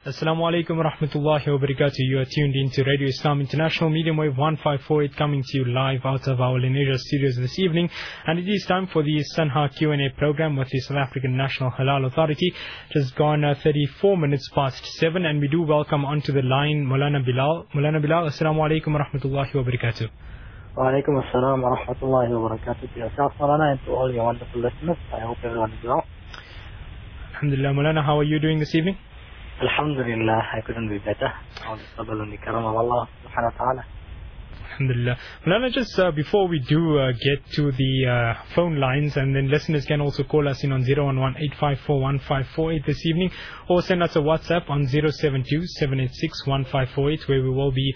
Assalamu alaikum wa rahmatullahi wa barakatuh. You are tuned into Radio Islam International, medium wave 1548, coming to you live out of our Lenasia studios this evening. And it is time for the Sanha Q&A program with the South African National Halal Authority. It has gone 34 minutes past 7, and we do welcome onto the line Maulana Bilal. Maulana Bilal, Assalamu alaikum wa rahmatullahi wa barakatuh. Wa alaikum assalam wa rahmatullahi wa barakatuh to yourself, Maulana, and to all your wonderful listeners. I hope everyone is well. Alhamdulillah. Maulana, how are you doing this evening? Alhamdulillah, I couldn't be better. All the fadl and the karam of Allah subhanahu wa ta'ala. Alhamdulillah. Maulana, just before we do get to the phone lines, and then listeners can also call us in on 011-854-1548 this evening, or send us a WhatsApp on 072-786-1548, where we will be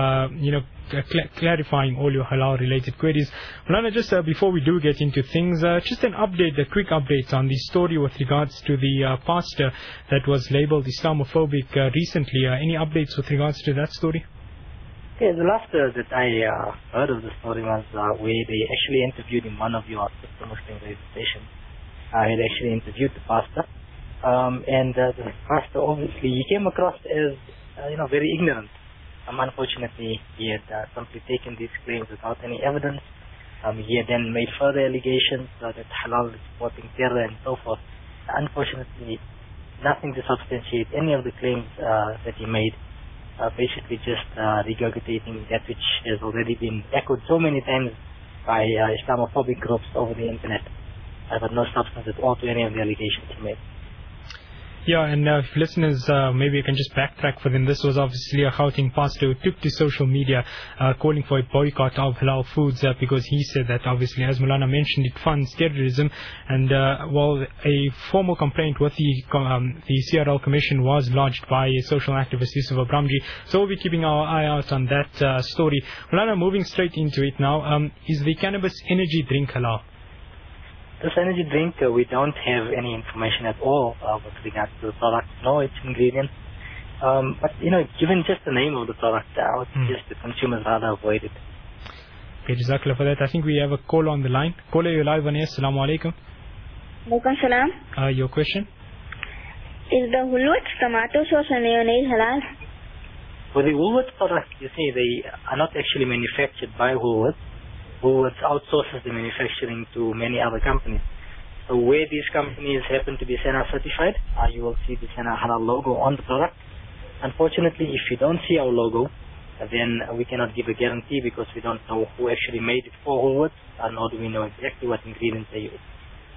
clarifying all your halal related queries. Maulana, just before we do get into things, just a quick update on the story with regards to the pastor that was labeled Islamophobic recently. Any updates with regards to that story? Okay, the last that I heard of the story was where they actually interviewed in one of your sister Muslim radio stations. I had actually interviewed the pastor, and the pastor obviously he came across as very ignorant. Unfortunately, he had simply taken these claims without any evidence. He had then made further allegations that halal is supporting terror and so forth. Unfortunately, nothing to substantiate any of the claims that he made. Basically just regurgitating that which has already been echoed so many times by Islamophobic groups over the internet. But no substance at all to any of the allegations he made. Yeah, and if listeners, maybe I can just backtrack for them. This was obviously a Gauteng pastor who took to social media calling for a boycott of halal foods because he said that obviously, as Maulana mentioned, it funds terrorism. And a formal complaint with the CRL Commission was lodged by a social activist, Yusuf Abramji. So we'll be keeping our eye out on that story. Maulana, moving straight into it now, is the cannabis energy drink halal? This energy drink, we don't have any information at all with regards to the product, nor its ingredients. But, given just the name of the product, I would suggest the consumers rather avoid it. Okay, Jazakallah for that. I think we have a caller on the line. Caller, you're live on air. Assalamu alaikum. Alaikum salam. Your question? Is the Woolworths tomato sauce and mayonnaise halal? For the Woolworths product, you see, they are not actually manufactured by Woolworths. Woolworths outsources the manufacturing to many other companies. So where these companies happen to be SANA certified, you will see the SANA Halal logo on the product. Unfortunately, if you don't see our logo, then we cannot give a guarantee because we don't know who actually made it for Woolworths, nor do we know exactly what ingredients they use.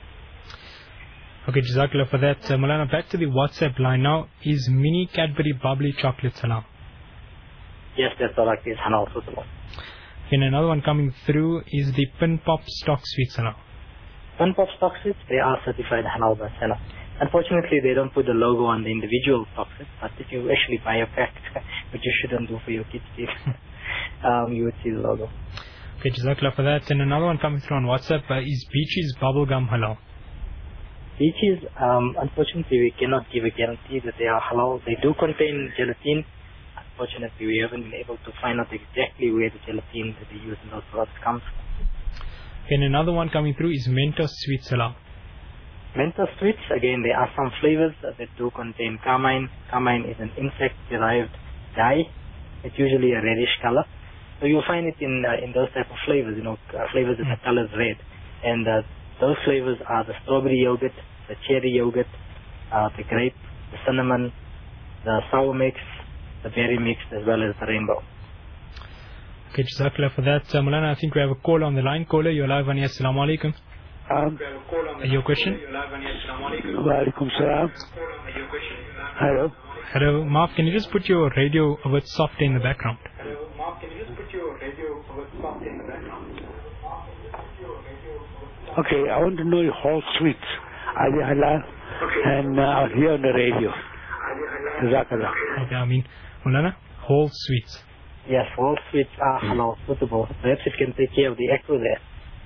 Okay, Jazakallah for that. Maulana, back to the WhatsApp line now. Is mini Cadbury bubbly chocolate halal? Yes, that product is halal suitable. And another one coming through is the Pin Pop Stock Sweets halal. Pin Pop Stock Sweets, they are certified halal by SANA. Unfortunately, they don't put the logo on the individual stock sweets, but if you actually buy a pack, which you shouldn't do for your kids, you would see the logo. Okay, Jazakallah for that. And another one coming through on WhatsApp is Beaches Bubblegum halal? Beaches, unfortunately, we cannot give a guarantee that they are halal. They do contain gelatin. Unfortunately, we haven't been able to find out exactly where the gelatin that they use in those products comes from. And another one coming through is Mentos Sweets halal. Mentos Sweets, again, there are some flavors that do contain carmine. Carmine is an insect-derived dye. It's usually a reddish color. So you'll find it in those type of flavors, flavors that the color is red. And those flavors are the strawberry yogurt, the cherry yogurt, the grape, the cinnamon, the sour mix, the berry mix, as well as the rainbow. Okay, Jazakallah for that. Maulana, I think we have a caller on the line. Caller, you're live on air. Assalamu alaikum. Your question? Wa alaikum salam. Hello. Hello, Maaf, can you just put your radio a bit soft in the background? Okay, I want to know your whole sweets. Are they halal? And out here on the radio. Jazakallah. Okay, Maulana, whole sweets. Yes, whole sweets are halal suitable. Perhaps it can take care of the echo there.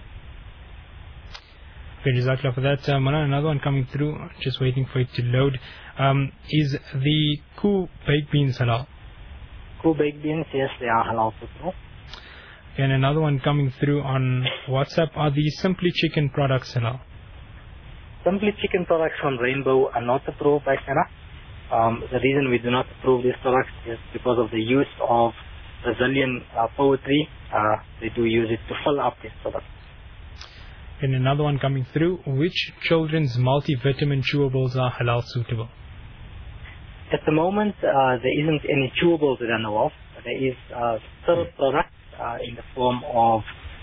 Okay, Jazakallah for that. Maulana, another one coming through, just waiting for it to load. Is the Koo baked beans halal? Koo baked beans, yes, they are halal suitable. And another one coming through on WhatsApp, are the Simply Chicken products halal? Simply Chicken products from Rainbow are not approved by SANA. The reason we do not approve these products is because of the use of Brazilian poetry. They do use it to fill up these products. And another one coming through, which children's multivitamin chewables are halal suitable? At the moment, there isn't any chewables that I know of. There is syrup products in the form of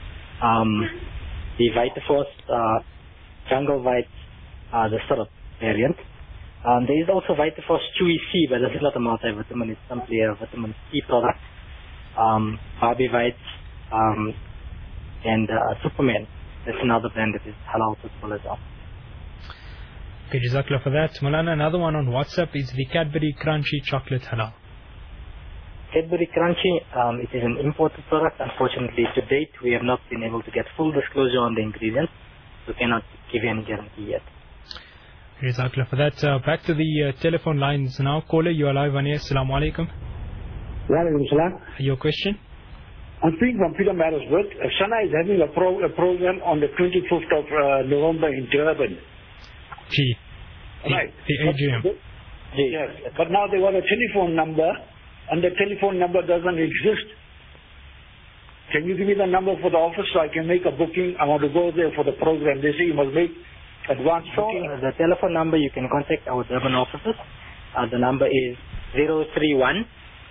the Vitaforce Jungle Vite, the syrup variant. There is also Vitaforce Chewy C, but this is not a multivitamin, it's simply a vitamin C product. Barbie Vite and Superman. That's another brand that is halal suitable as well. Okay, Jazakallah for that. Maulana, another one on WhatsApp is the Cadbury Crunchy Chocolate halal. Cadbury Crunchy, it is an imported product. Unfortunately, to date, we have not been able to get full disclosure on the ingredients. We cannot give you any guarantee yet. Jazakallah for that. Back to the telephone lines now. Caller, you are live on air. Assalamu alaikum. Wa alaikum salam. Your question? I'm speaking from Peter Marisburg. Sana is having a program on the 25th of November in Durban. G. Right. The AGM. Yes. But now they want a telephone number, and the telephone number doesn't exist. Can you give me the number for the office so I can make a booking? I want to go there for the program. They say you must make advance booking. The telephone number you can contact our Durban offices. The number is 031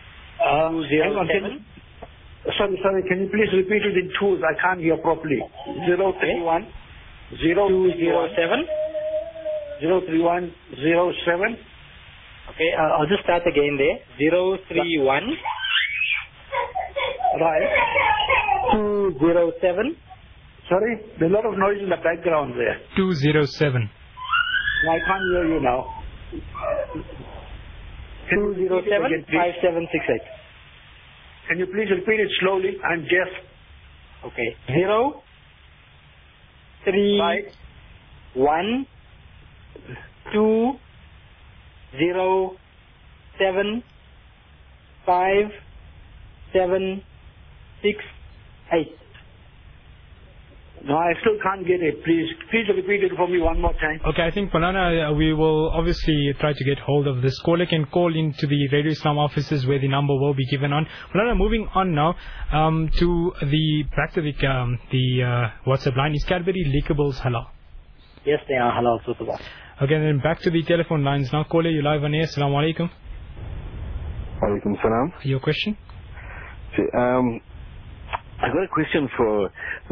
207. Sorry, can you please repeat it in twos? I can't hear properly. 031 207 03107. Okay, I'll just start again there. 031 right 207. Sorry, there's a lot of noise in the background there. 207. I can't hear you now. 207 5768. Can you please repeat it slowly? I'm deaf. Okay. 0 3 1 2 0 7 5 7 6 8. No, I still can't get it. Please repeat it for me one more time. Okay, I think, Maulana, we will obviously try to get hold of this. Caller can call into the Radio Islam offices where the number will be given on. Maulana, moving on now back to the WhatsApp line. Is Cadbury Leakables halal? Yes, they are halal suitable. Okay, then back to the telephone lines now. Caller, you live on air. Assalamu alaikum. Alaikum salam. Your question? See, I got a question for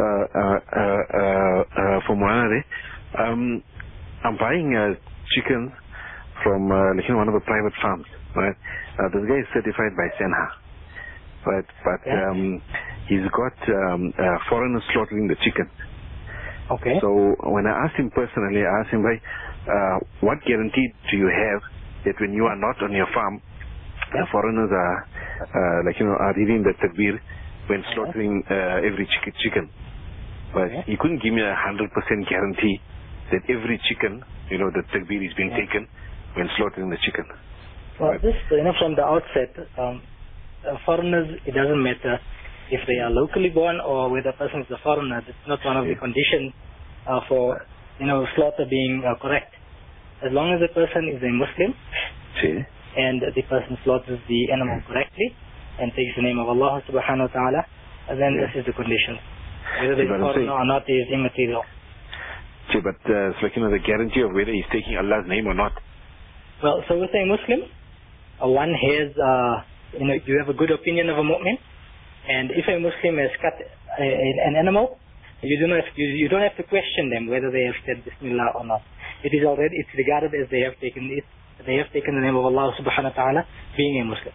Moana. I'm buying chicken from one of the private farms, right? This guy is certified by Senha, right? But he's got foreigners slaughtering the chicken. Okay. So when I asked him personally, I asked him, what guarantee do you have that when you are not on your farm, the foreigners are are reading the takbir when slaughtering every chicken? But he couldn't give me 100% guarantee that every chicken, the takbir is being taken when slaughtering the chicken. Well, this, from the outset, foreigners, it doesn't matter if they are locally born or whether a person is a foreigner. It's not one of the conditions for, slaughter being correct. As long as the person is a Muslim and the person slaughters the animal correctly and takes the name of Allah subhanahu wa ta'ala, then this is the condition. Whether they are foreigner or not is immaterial. But it's the guarantee of whether he's taking Allah's name or not. Well, so with a Muslim, one has, you have a good opinion of a mu'min, and if a Muslim has cut an animal, you don't have to question them whether they have said Bismillah or not. It's regarded as they have taken the name of Allah subhanahu wa ta'ala, being a Muslim.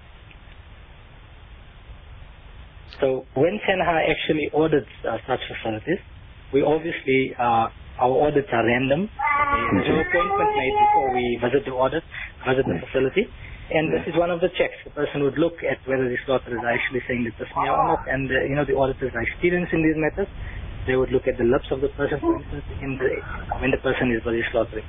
So when Senha actually audits such facilities, we obviously, our audits are random. There's no appointment made before we visit the facility. And this is one of the checks. The person would look at whether the slaughterers are actually saying the tasmiyah or not. And, the auditors are experienced in these matters. They would look at the lips of the person, for instance, when the person is busy slaughtering.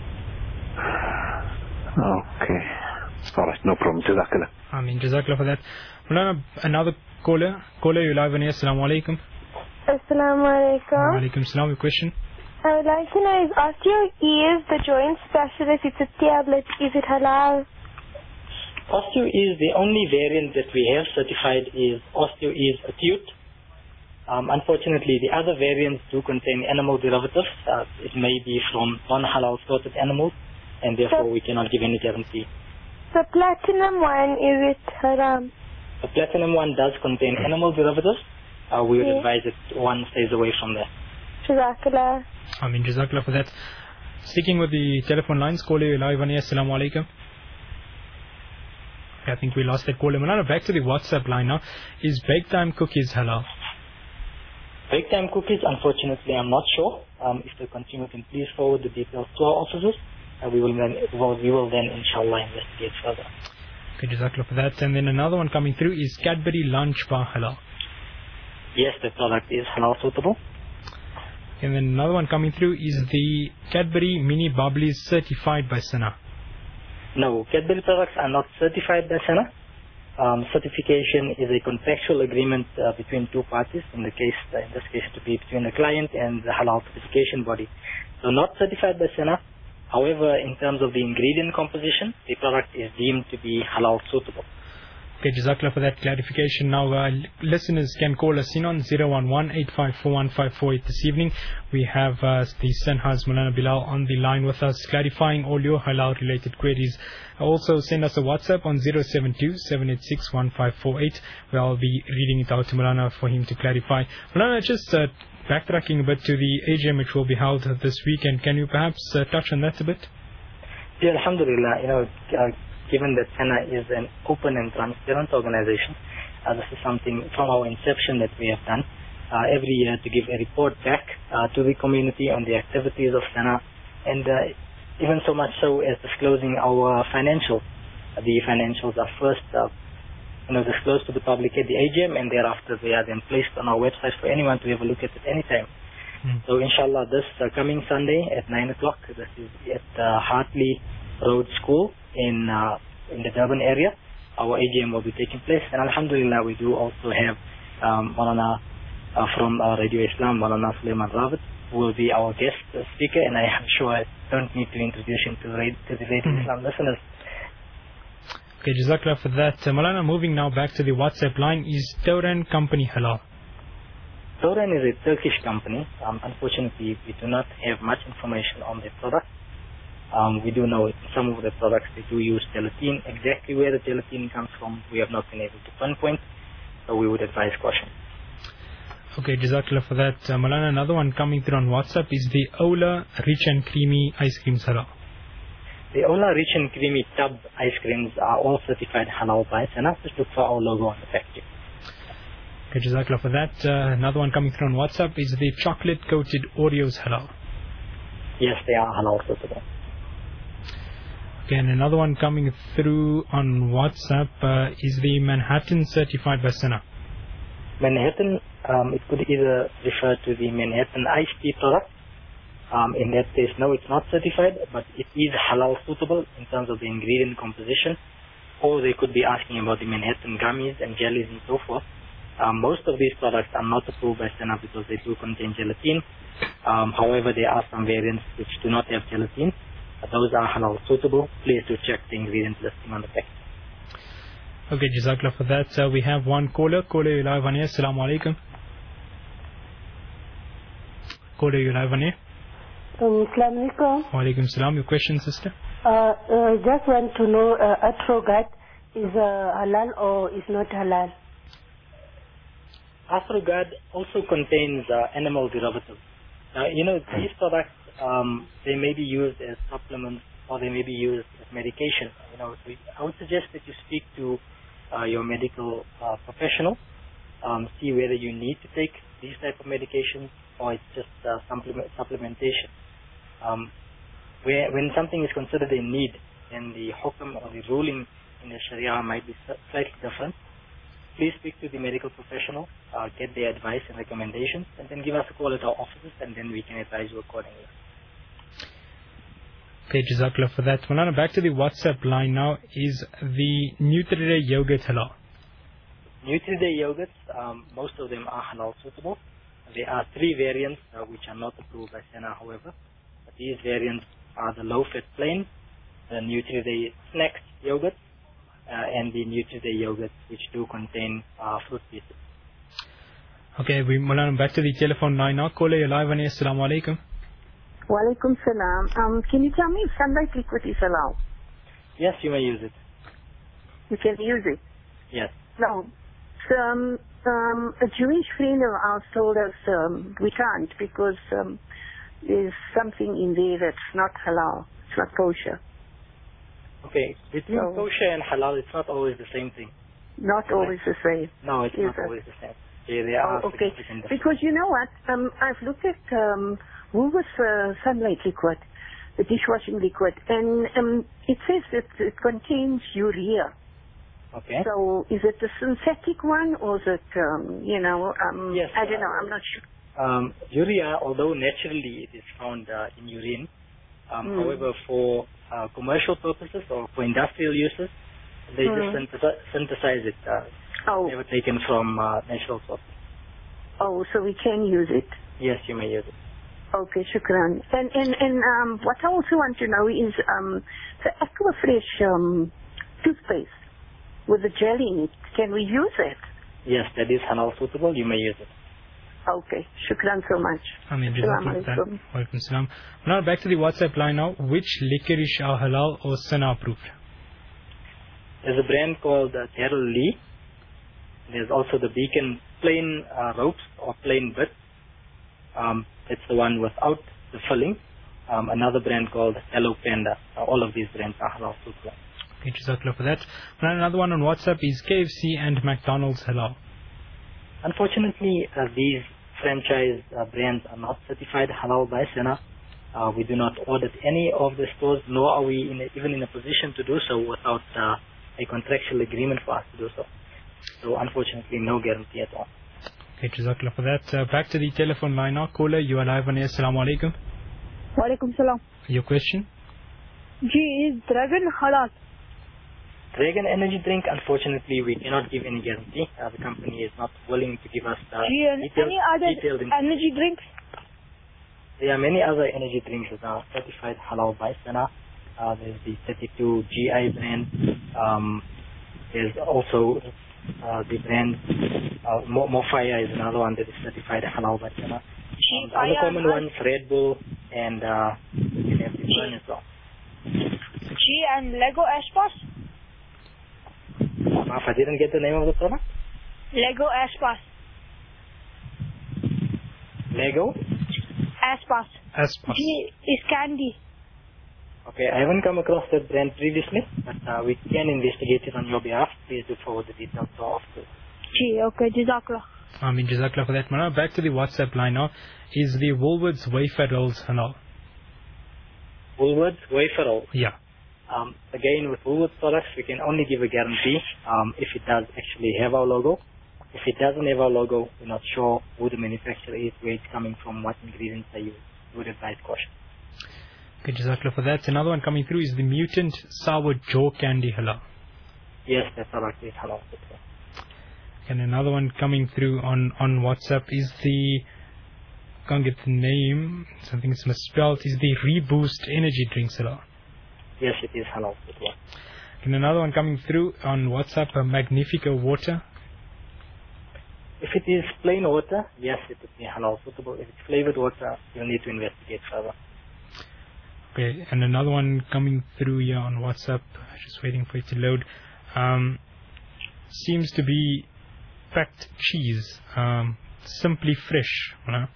Okay. All right, no problem. Jazakallah. Jazakallah for that. Mulana, another caller. Caller, you live on here. Assalamu alaikum. Assalamu alaikum. Wa alaikum salam. Your question? I would like to know, is osteoes, the joint specialist, it's a tablet, is it halal? Osteo-Ease, the only variant that we have certified is Osteo-Ease Acute. Unfortunately, the other variants do contain animal derivatives. It may be from non-halal slaughtered animals, and therefore we cannot give any guarantee. The platinum one, is it haram? The platinum one does contain animal derivatives. We would advise that one stays away from that. Jazakallah. Jazakallah for that. Sticking with the telephone lines, caller live on air. Assalamu alaikum. I think we lost that caller. Malana, back to the WhatsApp line now. Is bake time cookies halal? Bake time cookies, unfortunately, I'm not sure. If the consumer can please forward the details to our officers, we will then, inshallah, investigate further. Okay, Jazakallah for that. And then another one coming through is Cadbury Lunch Bar halal? Yes, the product is halal suitable. And then another one coming through is the Cadbury Mini Bubblies certified by SANA? No, Cadbury products are not certified by SANA. Certification is a contractual agreement between two parties. In this case, to be between the client and the halal certification body. So not certified by SANA. However, in terms of the ingredient composition, the product is deemed to be halal suitable. Okay, Jazakallah for that clarification. Now, listeners can call us in on 011-8541-548 this evening. We have the Senhaz Maulana Bilal on the line with us, clarifying all your halal-related queries. Also, send us a WhatsApp on 072-786-1548, where I'll be reading it out to Maulana for him to clarify. Maulana, just backtracking a bit to the AGM which will be held this weekend, can you perhaps touch on that a bit? Yeah, alhamdulillah. Given that SANA is an open and transparent organization, this is something from our inception that we have done every year to give a report back to the community on the activities of SANA, and even so much so as disclosing our financials. The financials are first disclosed to the public at the AGM, and thereafter they are then placed on our website for anyone to have a look at any time. So inshallah, this coming Sunday at 9 o'clock, this is at Hartley Road School in the Durban area. Our AGM will be taking place, and alhamdulillah, we do also have Maulana from Radio Islam, Maulana Sulaiman Rawat, who will be our guest speaker, and I am sure I don't need to introduce him to the Radio Islam listeners. Okay, Jazakallah for that. Maulana, moving now back to the WhatsApp line, is Tauran Company halal? Tauran is a Turkish company. Unfortunately, we do not have much information on the product. We do know some of the products they do use gelatin. Exactly where the gelatin comes from, we have not been able to pinpoint, so we would advise caution. Okay, Jazakallah for that. Maulana, another one coming through on WhatsApp is the Ola Rich and Creamy ice creams halal? The Ola Rich and Creamy tub ice creams are all certified halal by SANA. Just look for our logo on the packaging. Okay, Jazakallah for that. Another one coming through on WhatsApp is the chocolate coated Oreos halal? Yes, they are halal suitable. Okay, and another one coming through on WhatsApp is the Manhattan certified by SANA? Manhattan, it could either refer to the Manhattan iced tea product. In that case, no, it's not certified, but it is halal suitable in terms of the ingredient composition. Or they could be asking about the Manhattan gummies and jellies and so forth. Most of these products are not approved by SANA because they do contain gelatin. However, there are some variants which do not have gelatin. Those are halal suitable. Please do check the ingredient listing on the pack. Okay, Jazakallah for that. We have one caller. Caller, you live on air. Assalamu alaikum. Caller, you live on air. Assalamu alaikum. Wa alaikum salam. Your question, sister? Just want to know, Atrogat is halal or is not halal? Astrogard also contains animal derivatives. These products, they may be used as supplements or they may be used as medication. I would suggest that you speak to your medical professional, see whether you need to take these type of medications or it's just supplementation. When something is considered a need, then the hukm or the ruling in the Sharia might be slightly different. Please speak to the medical professional, get their advice and recommendations, and then give us a call at our offices, and then we can advise you accordingly. Okay, Jazakallah for that. Maulana, back to the WhatsApp line now. Is the Nutri-Day yogurt halal? Nutri-Day yogurts, most of them are halal suitable. There are 3 variants which are not approved by SANA, however. But these variants are the low-fat plain, the Nutri-Day snack yogurt, and the Nutriday yogurt, which do contain fruit pieces. Okay, Maulana, back to the telephone line now. Caller, you're live on air. Assalamu alaikum. Walaikum salam. Can you tell me if sunlight liquid is allowed? Yes, you may use it. You can use it? Yes. No. A Jewish friend of ours told us we can't because there's something in there that's not halal. It's not kosher. Okay. Between kosher and halal, it's not always the same thing. Not always the same. No, it's not always the same. Yeah, they are okay. Because you know what? I've looked at Woolworths sunlight liquid, the dishwashing liquid, and it says that it contains urea. Okay. So is it the synthetic one or is it, yes, I don't know, I'm not sure. Urea, although naturally it is found in urine, however, for commercial purposes or for industrial uses, they just synthesize it. Never taken from natural sources. Oh, so we can use it? Yes, you may use it. Okay, shukran. And what I also want to know is the Aquafresh toothpaste with the jelly in it. Can we use it? Yes, that is halal suitable. You may use it. Okay, shukran so much. Walaikum salam. Now back to the WhatsApp line now. Which licorice are halal or sunnah approved? There's a brand called Terrell Lee. There's also the Beacon plain ropes or plain bit. It's the one without the filling. Another brand called Yellow Panda. All of these brands are halal suitable. Okay, Jazakallah for that. Another one on WhatsApp is KFC and McDonald's halal. Unfortunately, these franchise brands are not certified halal by SENA. We do not audit any of the stores, nor are we even in a position to do so without a contractual agreement for us to do so. So unfortunately, no guarantee at all. Okay, Jazakallah for that. Back to the telephone line now. Caller, you are live on air. Assalamu alaikum. Walaikum salam. Your question? Is Dragon halal? Dragon energy drink, unfortunately, we cannot give any guarantee. The company is not willing to give us any other energy drinks? There are many other energy drinks that are certified halal by SENA. There's the 32 GI brand. There's also the brand Mofaya is another one that is certified halal by SENA. The other common ones, Red Bull and you have the Burn as well. And Lego Aspas? I didn't get the name of the product. Lego Aspas. Lego? Aspas. Aspas. G is candy. Okay, I haven't come across that brand previously, but we can investigate it on your behalf. Please do forward the details to our office. Okay, Jazakallah. Jazakallah for that. Now back to the WhatsApp line now. Is the Woolworths wafer rolls halal? Woolworths wafer roll? Yeah. Again, with Woolworths products, we can only give a guarantee if it does actually have our logo. If it doesn't have our logo, we're not sure who the manufacturer is, where it's coming from, what ingredients they use. We would advise caution. Okay, Jazakallah for that. Another one coming through is the Mutant Sour Jaw Candy halal. Yes, that product is halal. And another one coming through on WhatsApp is the, can't get the name, something is misspelled, is the Reboost Energy Drinks halal. Yes, it is halal. And another one coming through on WhatsApp, Magnifica Water. If it is plain water, yes, it would be halal suitable. If it's flavored water, you'll need to investigate further. Okay, and another one coming through here on WhatsApp, just waiting for it to load. Seems to be packed cheese, Simply Fresh.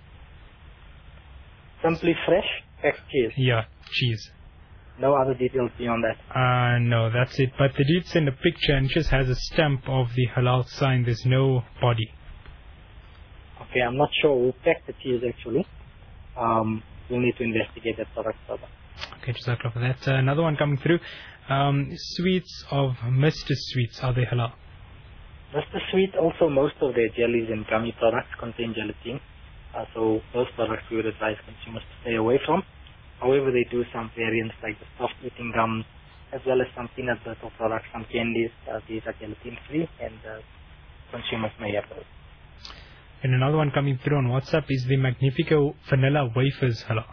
Simply Fresh packed cheese? Yeah, cheese. No other details beyond that? No, that's it. But they did send a picture and just has a stamp of the halal sign. There's no body. Okay, I'm not sure who packed the cheese actually. We'll need to investigate that product further. Okay, Jazakallah for that. Another one coming through. Sweets of Mr. Sweets, are they halal? Mr. Sweet, also most of their jellies and gummy products contain gelatin. So those products we would advise consumers to stay away from. However, they do some variants like the soft eating gums, as well as some peanut butter products, some candies. These are gelatin free and consumers may have those. And another one coming through on WhatsApp is the Magnifica Vanilla Wafers halal.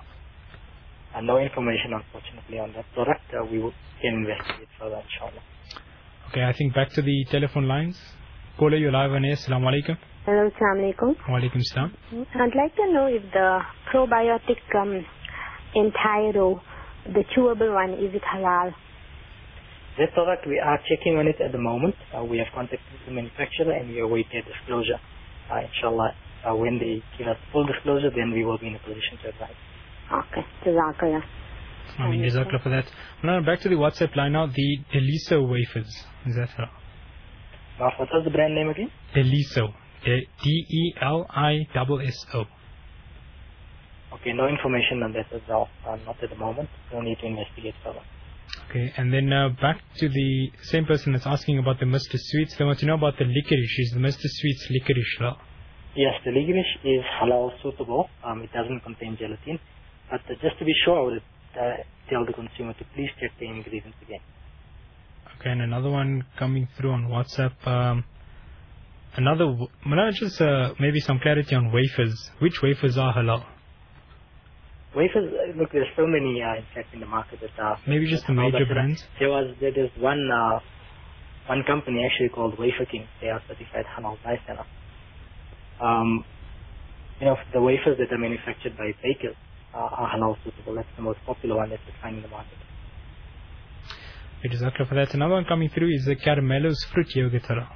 No information, unfortunately, on that product. We can investigate further, inshallah. Okay, I think back to the telephone lines. Caller, you're live on air. Assalamu alaikum. Hello, assalamu alaikum. Wa alaikum salam. I'd like to know if the probiotic Entiro, the chewable one, is it halal? That product, we are checking on it at the moment. We have contacted the manufacturer and we await their disclosure. Inshallah, when they give us full disclosure, then we will be in a position to advise. Okay, Jazakallah. Jazakallah for that. Now back to the WhatsApp line now. The Deliso wafers. Is that halal? What was the brand name again? Deliso. Delisso. Okay, no information on that as well. Not at the moment. We'll need to investigate further. Okay, and then back to the same person that's asking about the Mr. Sweets. They want to know about the licorice. Is the Mr. Sweets licorice halal? Yes, the licorice is halal suitable. It doesn't contain gelatin. But just to be sure, I would tell the consumer to please check the ingredients again. Okay, and another one coming through on WhatsApp. Just maybe some clarity on wafers. Which wafers are halal? Wafers, look, there's so many in fact in the market that are... Maybe just the major brands? There's one company actually called Wafer King. They are certified halal by Sana. The wafers that are manufactured by bakers are halal suitable. That's the most popular one that you find in the market. It is okay for that. Another one coming through is the Caramello's fruit yogurt halal.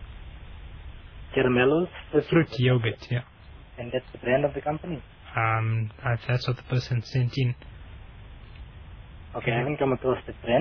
Caramello's fruit yogurt, yeah. And that's the brand of the company? That's what the person sent in. Okay, I haven't come across the brand.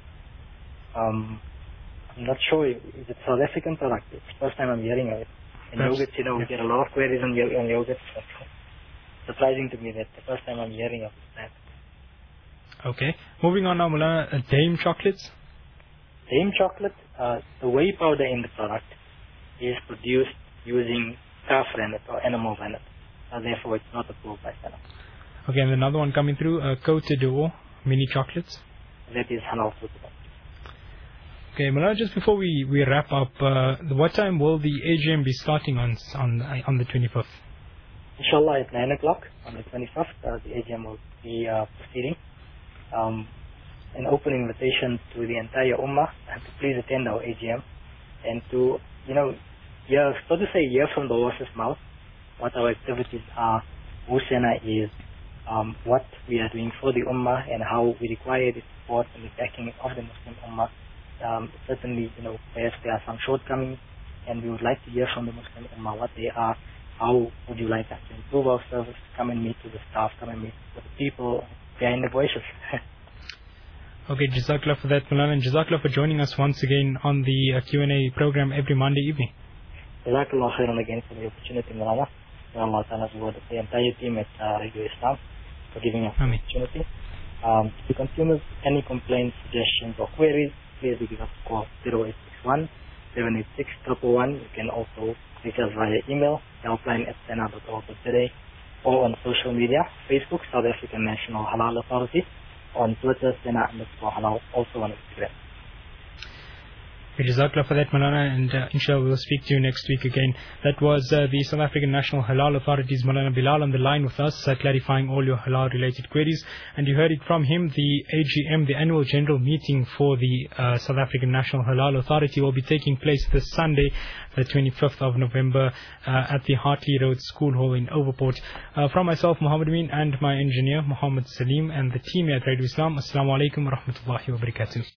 I'm not sure if it's a South African product. It's the first time I'm hearing of it. And yogurts, we get a lot of queries on yogurts. Surprising to me that the first time I'm hearing of this brand. Okay. Moving on now, Mulana, Dame chocolates. Dame chocolate, the whey powder in the product is produced using calf rennet or animal rennet. Therefore, it's not approved by Sana. Okay, and another one coming through, Cote d'Or mini chocolates. That is halal suitable. Okay, Mulana, just before we wrap up, what time will the AGM be starting on the 25th? Inshallah, at 9 o'clock on the 25th, the AGM will be proceeding. An open invitation to the entire Ummah to please attend our AGM and to, hear from the horse's mouth what our activities are, who Sana is, what we are doing for the Ummah and how we require the support and the backing of the Muslim Ummah. Certainly, perhaps there are some shortcomings and we would like to hear from the Muslim Ummah what they are. How would you like us to improve our service? Come and meet with the staff, come and meet with the people behind the voices. Okay, Jazakallah for that, Mulana, and Jazakallah for joining us once again on the Q&A program every Monday evening. Jazakallah khairan again for the opportunity, Mulana. May Allah Ta'ala reward the entire team at Radio Islam for giving us the opportunity. To consumers, any complaints, suggestions or queries, please give us a call 0861 786 111. You can also reach us via email, helpline@sana.org.za, or on social media, Facebook, South African National Halal Authority, on Twitter, Sana_Halal, also on Instagram. Jazakallah for that, Mulana, and inshallah we'll speak to you next week again. That was the South African National Halal Authority's Mulana Bilal on the line with us, clarifying all your halal related queries, and you heard it from him. The AGM, the annual general meeting for the South African National Halal Authority, will be taking place this Sunday, the 25th of November, at the Hartley Road School Hall in Overport. From myself, Muhammad Amin, and my engineer Muhammad Salim, and the team here at Radio Islam, Assalamu alaikum wa rahmatullahi wa barakatuh.